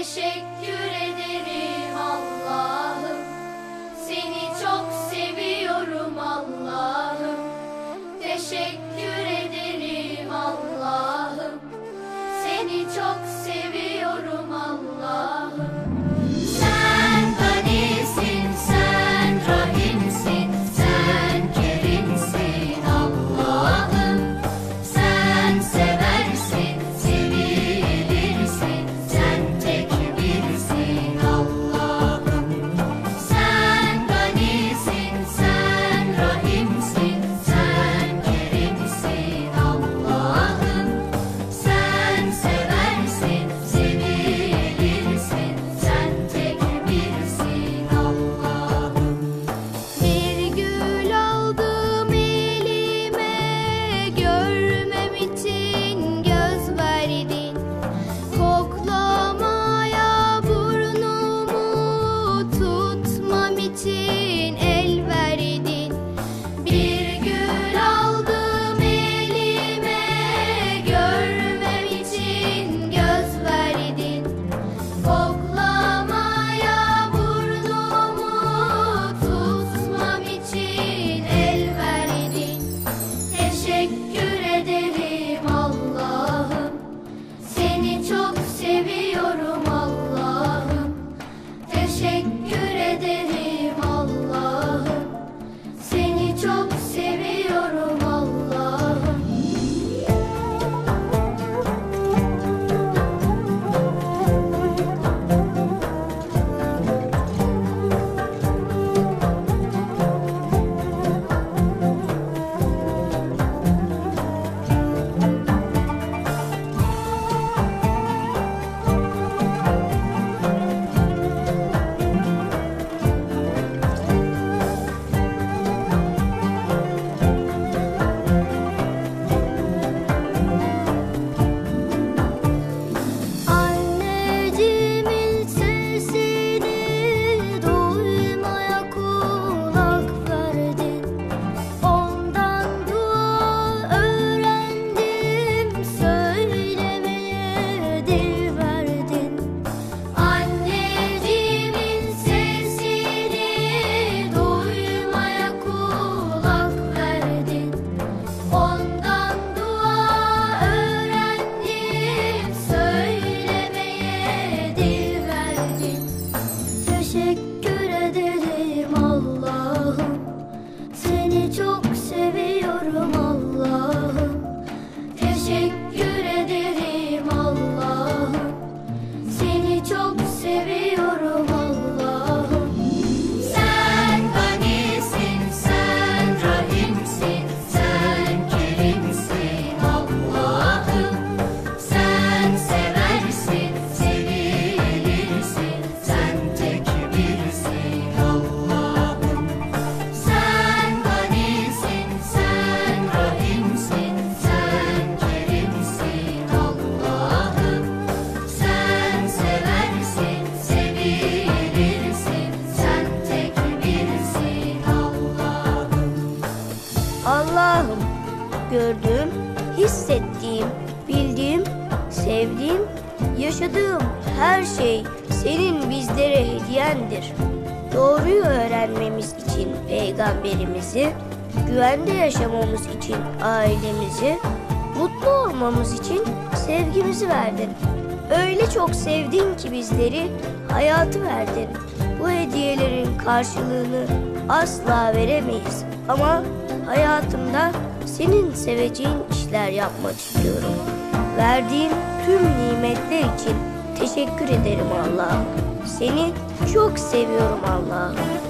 Teşekkür ederim Allah'ım. Seni çok seviyorum Allah'ım. Teşekkür ederim Allah'ım. Seni çok seviyorum Allah'ım. Sen ganisin, sen rahimsin, sen kerimsin Allah'ım. Sen seversin, sevilirsin, sen tek birsin Allah'ım. Sen ganisin, sen rahimsin, sen kerimsin Allah'ım. Sen seversin, sevilirsin, sen tek birsin Allah'ım. Bir gül aldım elime, görmem için göz verdin. Koklamaya burnumu, tutmam için el verdin. Bir gül aldım elime, görmem için göz verdin. Koklamaya burnumu, tutmam için el verdin. Teşekkür ederim Allah'ım. Seni çok seviyorum Allah'ım. Teşekkür ederim Allah'ım. Seni çok seviyorum Allah'ım. Anneciğimin sesini duymaya kulak verdin. Ondan dua öğrendim, söylemeye dil verdin. Anneciğimin sesini duymaya kulak verdin. Ondan dua öğrendim, söylemeye dil verdin. Teşekkür ederim Allah'ım. Seni çok seviyorum Allah'ım. Teşekkür ederim Allah'ım. Seni çok seviyorum Allah'ım. Sen ganisin, sen rahimsin, sen kerimsin Allah'ım. Sen seversin, sevilirsin, sen tek birsin Allah'ım. Sen ganisin, sen rahimsin, sen kerimsin Allah'ım. Sen seversin, sevilirsin, sen tek birsin Allah'ım. Allah'ım, gördüğüm, hissettiğim, bildiğim, sevdiğim, yaşadığım her şey senin bizlere hediyendir. Doğruyu öğrenmemiz için peygamberimizi, güvende yaşamamız için ailemizi, mutlu olmamız için sevgimizi verdin. Öyle çok sevdin ki bizleri, hayatı verdin. Bu hediyelerin karşılığını asla veremeyiz ama hayatımda senin seveceğin işler yapmak istiyorum. Verdiğin tüm nimetler için teşekkür ederim Allah'ım. Seni çok seviyorum Allah'ım.